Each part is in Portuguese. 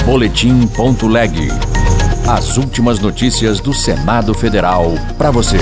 Boletim.leg. As últimas notícias do Senado Federal para você.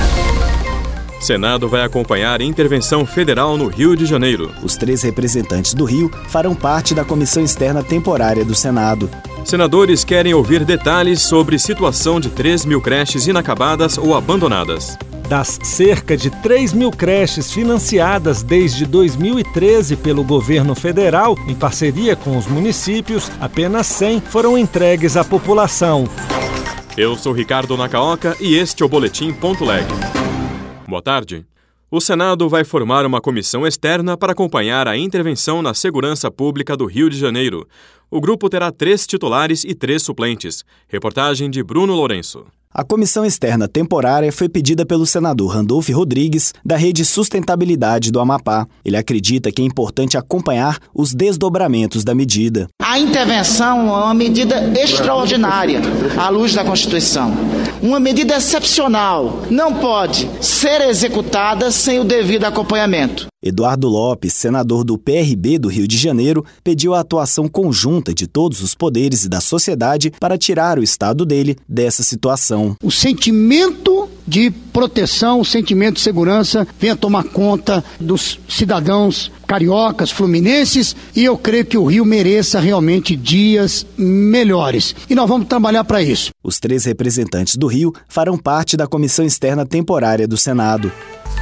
Senado vai acompanhar a intervenção federal no Rio de Janeiro. Os 3 representantes do Rio farão parte da Comissão Externa Temporária do Senado. Senadores querem ouvir detalhes sobre situação de 3.000 creches inacabadas ou abandonadas. Das cerca de 3.000 creches financiadas desde 2013 pelo governo federal, em parceria com os municípios, apenas 100 foram entregues à população. Eu sou Ricardo Nakaoka e este é o Boletim.leg. Boa tarde. O Senado vai formar uma comissão externa para acompanhar a intervenção na segurança pública do Rio de Janeiro. O grupo terá 3 titulares e 3 suplentes. Reportagem de Bruno Lourenço. A Comissão Externa Temporária foi pedida pelo senador Randolfo Rodrigues, da Rede Sustentabilidade do Amapá. Ele acredita que é importante acompanhar os desdobramentos da medida. A intervenção é uma medida extraordinária, à luz da Constituição. Uma medida excepcional, não pode ser executada sem o devido acompanhamento. Eduardo Lopes, senador do PRB do Rio de Janeiro, pediu a atuação conjunta de todos os poderes e da sociedade para tirar o estado dele dessa situação. O sentimento de proteção, o sentimento de segurança venha tomar conta dos cidadãos cariocas, fluminenses, e eu creio que o Rio mereça realmente dias melhores. E nós vamos trabalhar para isso. Os 3 representantes do Rio farão parte da Comissão Externa Temporária do Senado.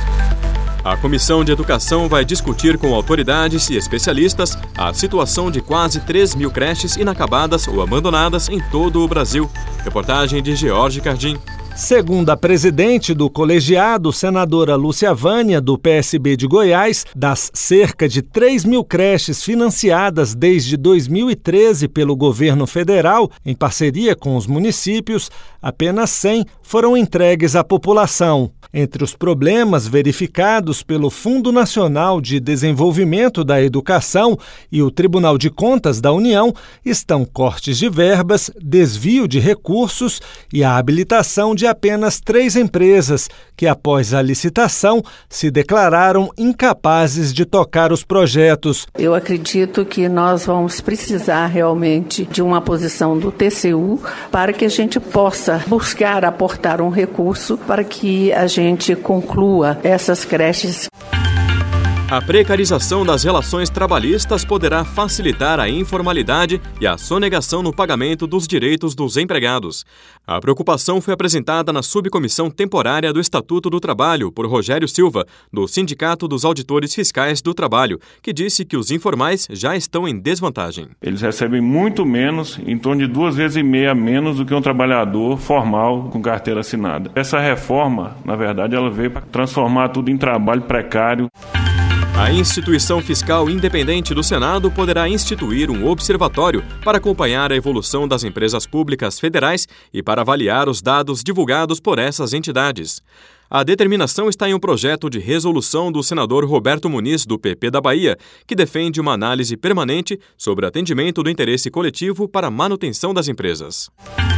A Comissão de Educação vai discutir com autoridades e especialistas a situação de quase 3.000 creches inacabadas ou abandonadas em todo o Brasil. Reportagem de George Cardim. Segundo a presidente do colegiado, senadora Lúcia Vânia, do PSB de Goiás, das cerca de 3.000 creches financiadas desde 2013 pelo governo federal, em parceria com os municípios, apenas 100 foram entregues à população. Entre os problemas verificados pelo Fundo Nacional de Desenvolvimento da Educação e o Tribunal de Contas da União estão cortes de verbas, desvio de recursos e a habilitação de apenas 3 empresas que, após a licitação, se declararam incapazes de tocar os projetos. Eu acredito que nós vamos precisar realmente de uma posição do TCU para que a gente possa buscar aportar um recurso para que a gente conclua essas creches. A precarização das relações trabalhistas poderá facilitar a informalidade e a sonegação no pagamento dos direitos dos empregados. A preocupação foi apresentada na Subcomissão Temporária do Estatuto do Trabalho por Rogério Silva, do Sindicato dos Auditores Fiscais do Trabalho, que disse que os informais já estão em desvantagem. Eles recebem muito menos, em torno de 2,5 vezes menos do que um trabalhador formal com carteira assinada. Essa reforma, na verdade, ela veio para transformar tudo em trabalho precário. A Instituição Fiscal Independente do Senado poderá instituir um observatório para acompanhar a evolução das empresas públicas federais e para avaliar os dados divulgados por essas entidades. A determinação está em um projeto de resolução do senador Roberto Muniz, do PP da Bahia, que defende uma análise permanente sobre atendimento do interesse coletivo para a manutenção das empresas.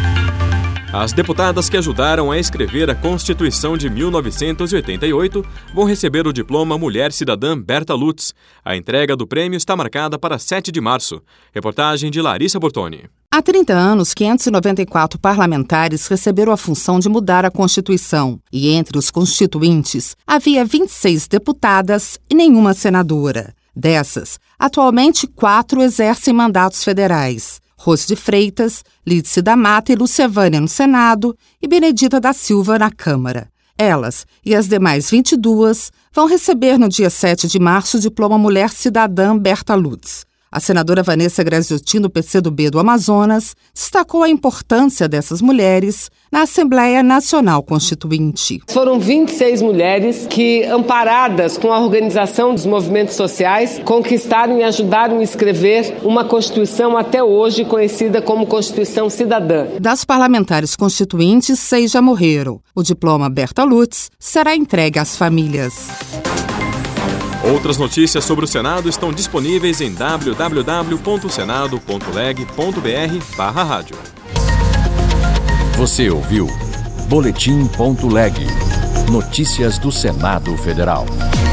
As deputadas que ajudaram a escrever a Constituição de 1988 vão receber o diploma Mulher Cidadã Berta Lutz. A entrega do prêmio está marcada para 7 de março. Reportagem de Larissa Bortoni. Há 30 anos, 594 parlamentares receberam a função de mudar a Constituição. E entre os constituintes, havia 26 deputadas e nenhuma senadora. Dessas, atualmente 4 exercem mandatos federais. Rose de Freitas, Lídice da Mata e Lúcia Vânia no Senado e Benedita da Silva na Câmara. Elas e as demais 22 vão receber no dia 7 de março o diploma Mulher Cidadã Berta Lutz. A senadora Vanessa Graziotin, do PCdoB do Amazonas, destacou a importância dessas mulheres na Assembleia Nacional Constituinte. Foram 26 mulheres que, amparadas com a organização dos movimentos sociais, conquistaram e ajudaram a escrever uma Constituição até hoje conhecida como Constituição Cidadã. Das parlamentares constituintes, 6 já morreram. O diploma Berta Lutz será entregue às famílias. Outras notícias sobre o Senado estão disponíveis em www.senado.leg.br/rádio. Você ouviu Boletim.leg. Notícias do Senado Federal.